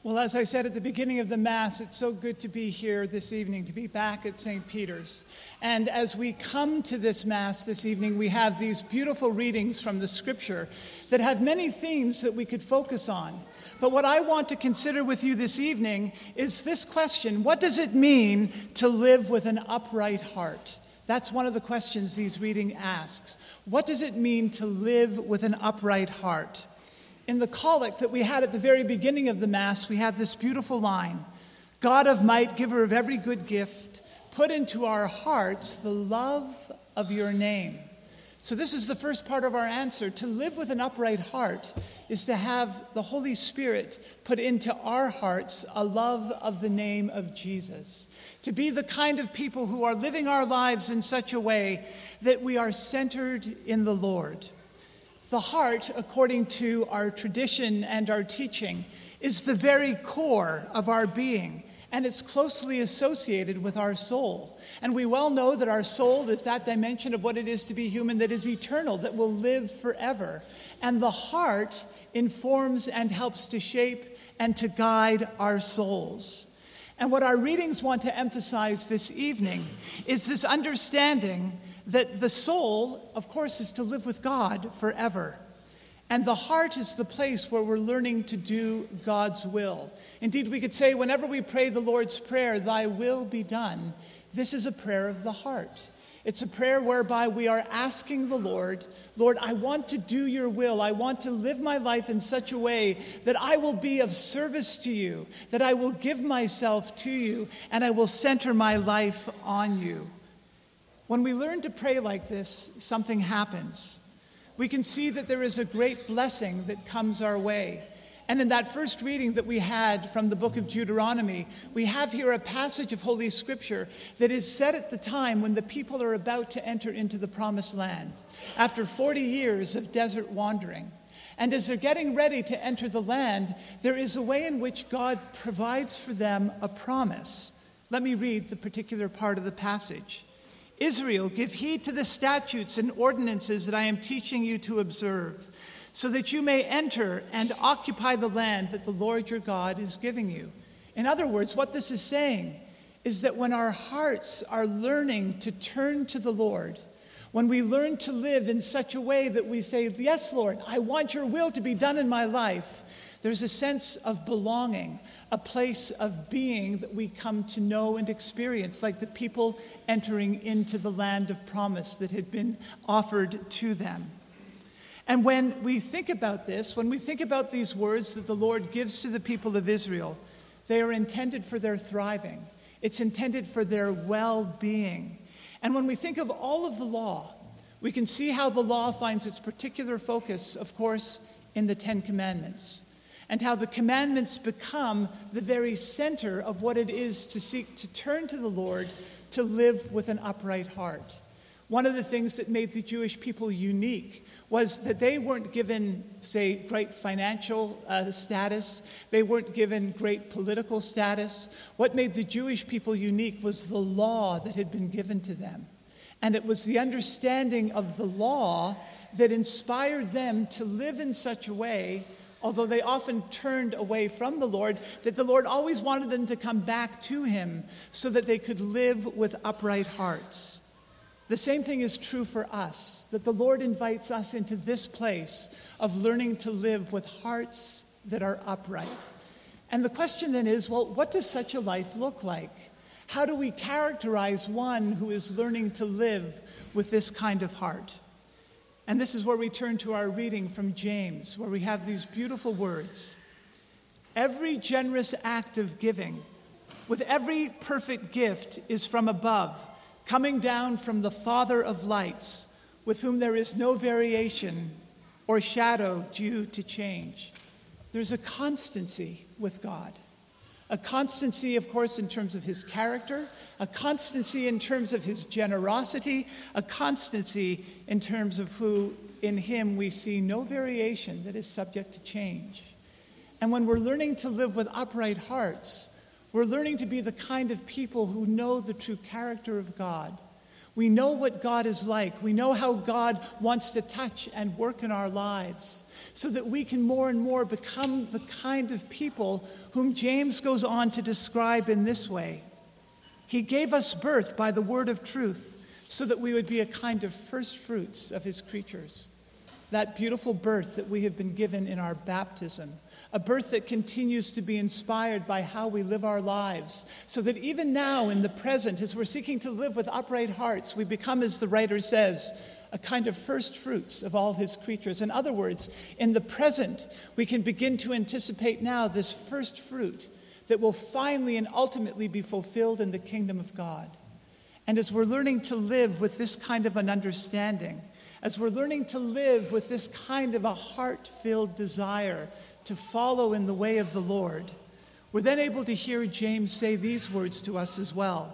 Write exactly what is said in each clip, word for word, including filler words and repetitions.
Well, as I said at the beginning of the Mass, it's so good to be here this evening, to be back at Saint Peter's. And as we come to this Mass this evening, we have these beautiful readings from the Scripture that have many themes that we could focus on. But what I want to consider with you this evening is this question: what does it mean to live with an upright heart? That's one of the questions these reading asks. What does it mean to live with an upright heart? In the collect that we had at the very beginning of the Mass, we had this beautiful line: God of might, giver of every good gift, put into our hearts the love of your name. So this is the first part of our answer. To live with an upright heart is to have the Holy Spirit put into our hearts a love of the name of Jesus. To be the kind of people who are living our lives in such a way that we are centered in the Lord. The heart, according to our tradition and our teaching, is the very core of our being, and it's closely associated with our soul. And we well know that our soul is that dimension of what it is to be human that is eternal, that will live forever. And the heart informs and helps to shape and to guide our souls. And what our readings want to emphasize this evening is this understanding that the soul, of course, is to live with God forever. And the heart is the place where we're learning to do God's will. Indeed, we could say whenever we pray the Lord's Prayer, thy will be done, this is a prayer of the heart. It's a prayer whereby we are asking the Lord, Lord, I want to do your will. I want to live my life in such a way that I will be of service to you, that I will give myself to you, and I will center my life on you. When we learn to pray like this, something happens. We can see that there is a great blessing that comes our way. And in that first reading that we had from the book of Deuteronomy, we have here a passage of Holy Scripture that is said at the time when the people are about to enter into the Promised Land, after forty years of desert wandering. And as they're getting ready to enter the land, there is a way in which God provides for them a promise. Let me read the particular part of the passage. Israel, give heed to the statutes and ordinances that I am teaching you to observe, so that you may enter and occupy the land that the Lord your God is giving you. In other words, what this is saying is that when our hearts are learning to turn to the Lord, when we learn to live in such a way that we say, yes, Lord, I want your will to be done in my life, there's a sense of belonging, a place of being that we come to know and experience, like the people entering into the land of promise that had been offered to them. And when we think about this, when we think about these words that the Lord gives to the people of Israel, they are intended for their thriving. It's intended for their well-being. And when we think of all of the law, we can see how the law finds its particular focus, of course, in the Ten Commandments, and how the commandments become the very center of what it is to seek to turn to the Lord, to live with an upright heart. One of the things that made the Jewish people unique was that they weren't given, say, great financial uh, status. They weren't given great political status. What made the Jewish people unique was the law that had been given to them. And it was the understanding of the law that inspired them to live in such a way, although they often turned away from the Lord, that the Lord always wanted them to come back to him so that they could live with upright hearts. The same thing is true for us, that the Lord invites us into this place of learning to live with hearts that are upright. And the question then is, well, what does such a life look like? How do we characterize one who is learning to live with this kind of heart? And this is where we turn to our reading from James, where we have these beautiful words. Every generous act of giving, with every perfect gift, is from above, coming down from the Father of lights, with whom there is no variation or shadow due to change. There's a constancy with God. A constancy, of course, in terms of his character, a constancy in terms of his generosity, a constancy in terms of who in him we see no variation that is subject to change. And when we're learning to live with upright hearts, we're learning to be the kind of people who know the true character of God. We know what God is like. We know how God wants to touch and work in our lives so that we can more and more become the kind of people whom James goes on to describe in this way. He gave us birth by the word of truth so that we would be a kind of first fruits of his creatures. That beautiful birth that we have been given in our baptism, a birth that continues to be inspired by how we live our lives, so that even now in the present, as we're seeking to live with upright hearts, we become, as the writer says, a kind of first fruits of all his creatures. In other words, in the present, we can begin to anticipate now this first fruit that will finally and ultimately be fulfilled in the kingdom of God. And as we're learning to live with this kind of an understanding, as we're learning to live with this kind of a heart-filled desire to follow in the way of the Lord, we're then able to hear James say these words to us as well.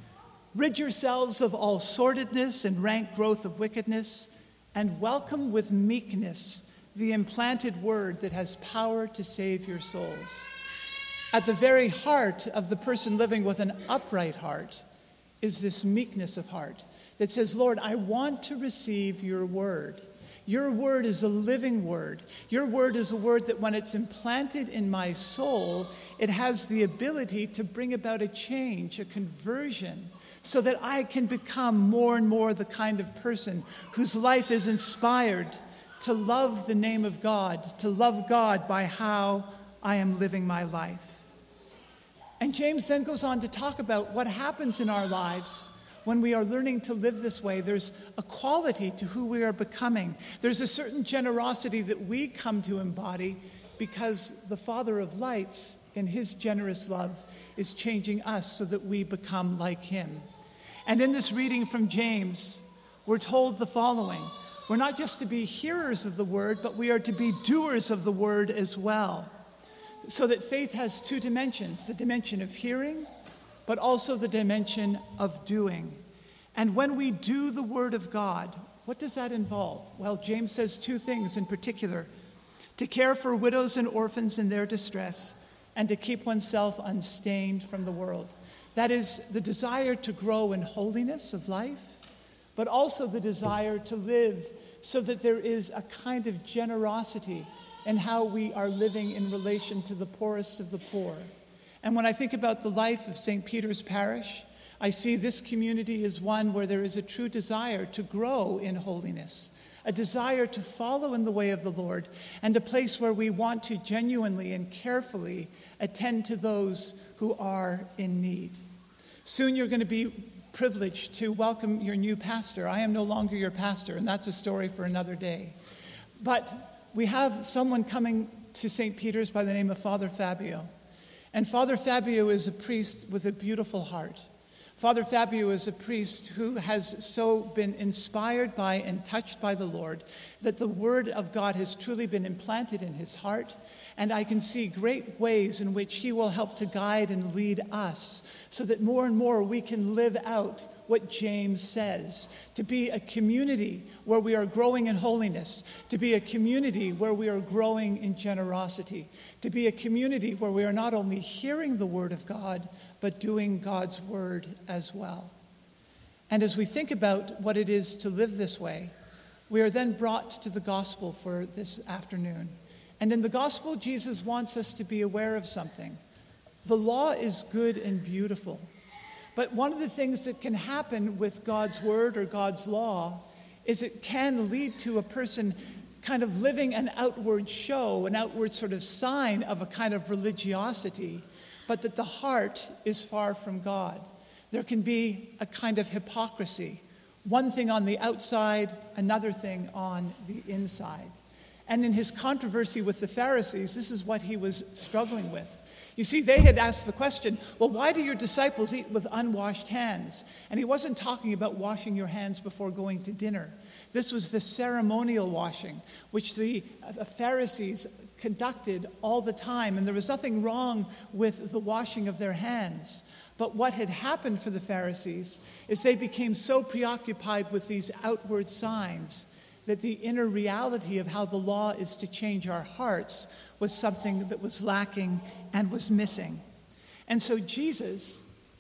Rid yourselves of all sordidness and rank growth of wickedness, and welcome with meekness the implanted word that has power to save your souls. At the very heart of the person living with an upright heart is this meekness of heart that says, Lord, I want to receive your word. Your word is a living word. Your word is a word that when it's implanted in my soul, it has the ability to bring about a change, a conversion, so that I can become more and more the kind of person whose life is inspired to love the name of God, to love God by how I am living my life. And James then goes on to talk about what happens in our lives when we are learning to live this way. There's a quality to who we are becoming. There's a certain generosity that we come to embody because the Father of lights, in his generous love, is changing us so that we become like him. And in this reading from James, we're told the following. We're not just to be hearers of the word, but we are to be doers of the word as well. So that faith has two dimensions, the dimension of hearing, but also the dimension of doing. And when we do the word of God, what does that involve? Well, James says two things in particular: to care for widows and orphans in their distress, and to keep oneself unstained from the world. That is the desire to grow in holiness of life, but also the desire to live so that there is a kind of generosity in how we are living in relation to the poorest of the poor. And when I think about the life of Saint Peter's Parish, I see this community as one where there is a true desire to grow in holiness, a desire to follow in the way of the Lord, and a place where we want to genuinely and carefully attend to those who are in need. Soon you're going to be privileged to welcome your new pastor. I am no longer your pastor, and that's a story for another day. But we have someone coming to Saint Peter's by the name of Father Fabio. And Father Fabio is a priest with a beautiful heart. Father Fabio is a priest who has so been inspired by and touched by the Lord that the word of God has truly been implanted in his heart. And I can see great ways in which he will help to guide and lead us so that more and more we can live out what James says, to be a community where we are growing in holiness, to be a community where we are growing in generosity, to be a community where we are not only hearing the word of God, but doing God's word as well. And as we think about what it is to live this way, we are then brought to the gospel for this afternoon. And in the gospel, Jesus wants us to be aware of something. The law is good and beautiful. But one of the things that can happen with God's word or God's law is it can lead to a person kind of living an outward show, an outward sort of sign of a kind of religiosity, but that the heart is far from God. There can be a kind of hypocrisy. One thing on the outside, another thing on the inside. And in his controversy with the Pharisees, this is what he was struggling with. You see, they had asked the question, well, why do your disciples eat with unwashed hands? And he wasn't talking about washing your hands before going to dinner. This was the ceremonial washing, which the Pharisees conducted all the time. And there was nothing wrong with the washing of their hands. But what had happened for the Pharisees is they became so preoccupied with these outward signs that the inner reality of how the law is to change our hearts was something that was lacking and was missing. And so Jesus,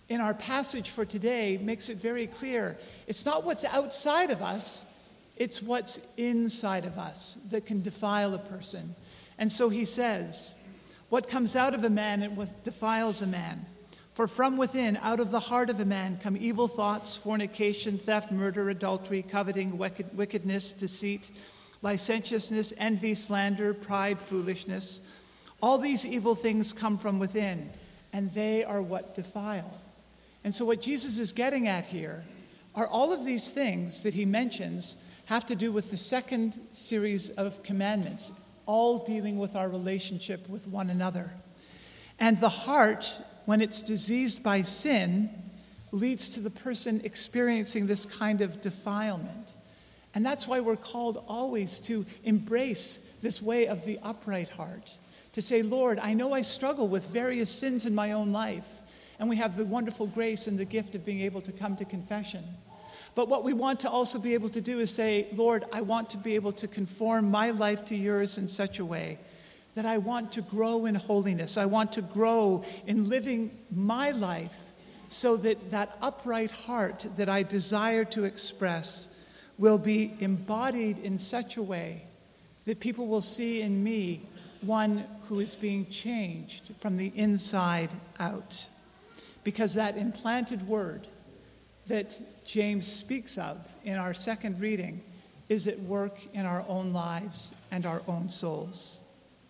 in our passage for today makes it very clear. It's not what's outside of us, it's what's inside of us that can defile a person. And so he says, what comes out of a man, it what defiles a man. For from within, out of the heart of a man, come evil thoughts, fornication, theft, murder, adultery, coveting, wicked, wickedness, deceit, licentiousness, envy, slander, pride, foolishness. All these evil things come from within, and they are what defile. And so what Jesus is getting at here are all of these things that he mentions have to do with the second series of commandments, all dealing with our relationship with one another. And the heart, when it's diseased by sin, leads to the person experiencing this kind of defilement. And that's why we're called always to embrace this way of the upright heart, to say, Lord, I know I struggle with various sins in my own life, and we have the wonderful grace and the gift of being able to come to confession. But what we want to also be able to do is say, Lord, I want to be able to conform my life to yours in such a way that I want to grow in holiness. I want to grow in living my life so that that upright heart that I desire to express will be embodied in such a way that people will see in me one who is being changed from the inside out. Because that implanted word that James speaks of in our second reading is at work in our own lives and our own souls.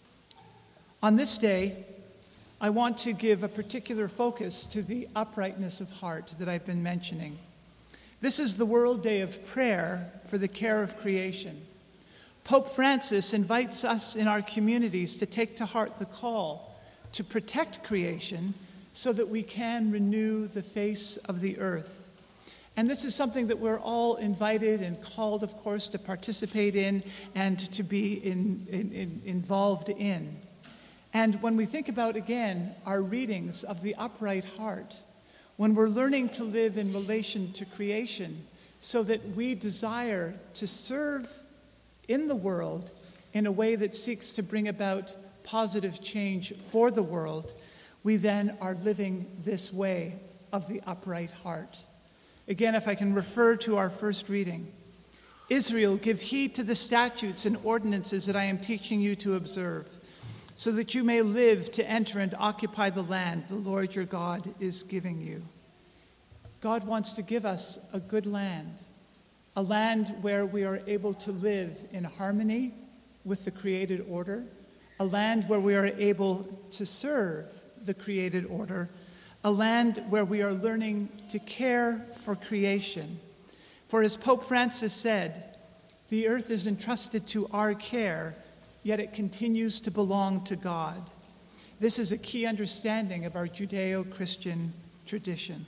On this day, I want to give a particular focus to the uprightness of heart that I've been mentioning. This is the World Day of Prayer for the Care of Creation. Pope Francis invites us in our communities to take to heart the call to protect creation so that we can renew the face of the earth. And this is something that we're all invited and called, of course, to participate in and to be in, in, in, involved in. And when we think about, again, our readings of the upright heart, when we're learning to live in relation to creation so that we desire to serve in the world in a way that seeks to bring about positive change for the world, we then are living this way of the upright heart. Again, if I can refer to our first reading, Israel, give heed to the statutes and ordinances that I am teaching you to observe, so that you may live to enter and occupy the land the Lord your God is giving you. God wants to give us a good land, a land where we are able to live in harmony with the created order, a land where we are able to serve the created order, a land where we are learning to care for creation. For as Pope Francis said, the earth is entrusted to our care, yet it continues to belong to God. This is a key understanding of our Judeo-Christian tradition.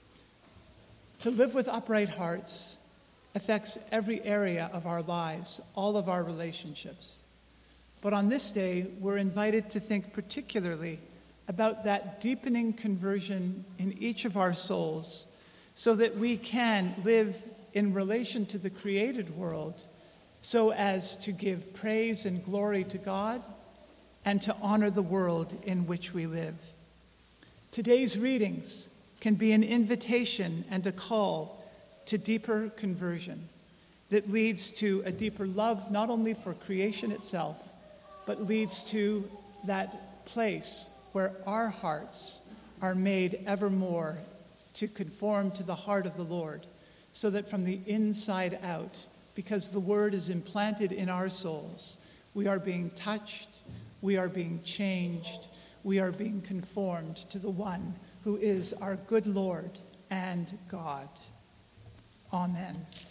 To live with upright hearts affects every area of our lives, all of our relationships. But on this day, we're invited to think particularly about that deepening conversion in each of our souls so that we can live in relation to the created world so as to give praise and glory to God and to honor the world in which we live. Today's readings can be an invitation and a call to deeper conversion that leads to a deeper love not only for creation itself, but leads to that place where our hearts are made ever more to conform to the heart of the Lord, so that from the inside out, because the word is implanted in our souls, we are being touched, we are being changed, we are being conformed to the one who is our good Lord and God. Amen.